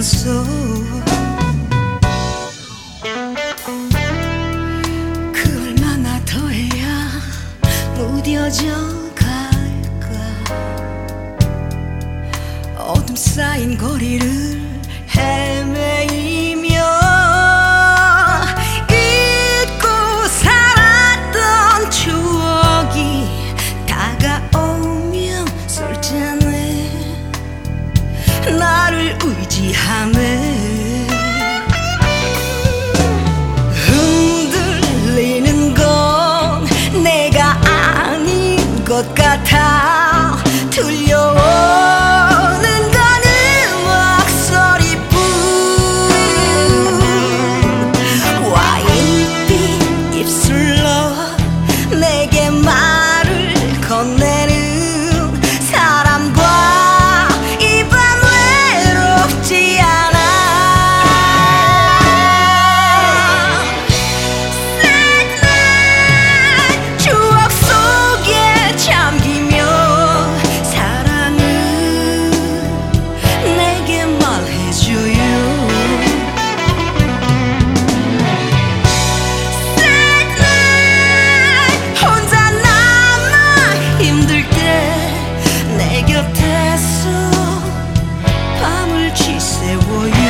않았어. 그 얼마나 더 해야 무뎌져 갈까. 어둠 쌓인 거리를 헤매이며 잊고 살았던 추억이 다가오면 술잔에 나를 의지하네. 흔들리는 건 내가 아닌 것 같아. 들려오는 거는 목소리뿐. 와인빛 입술로 내게 말을 건네는 사람과 이 밤 외롭지 않아. Sad night 추억 속에 잠기며 사랑은 내게 말해줘요. Sad night 혼자 남아 힘들 때 내 곁에서 밤을 지새워요.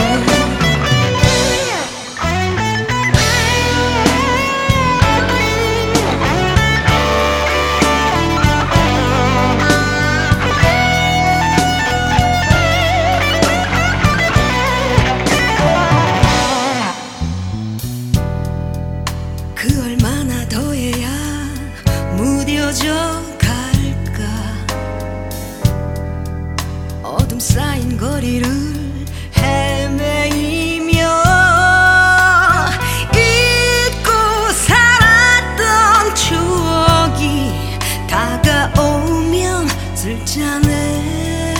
그 얼마나 더 해야 무뎌져 갈까. 어둠 쌓인 거리를 헤매이며 잊고 살았던 추억이 다가오면 술잔에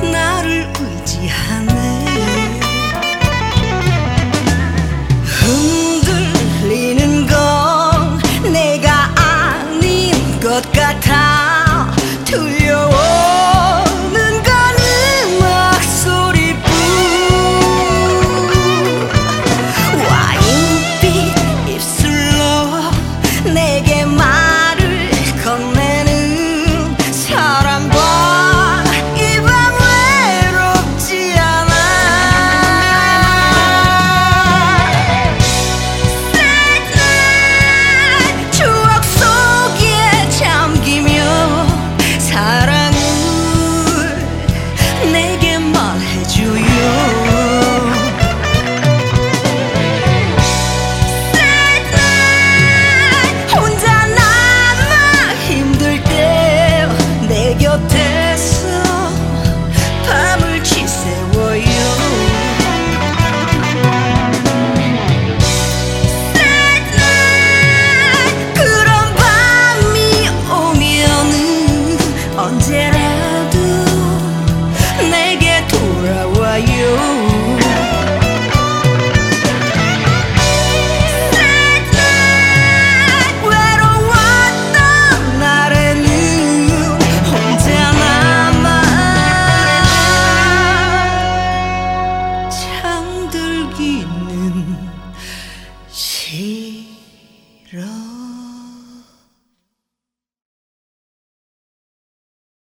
나를 의지하네.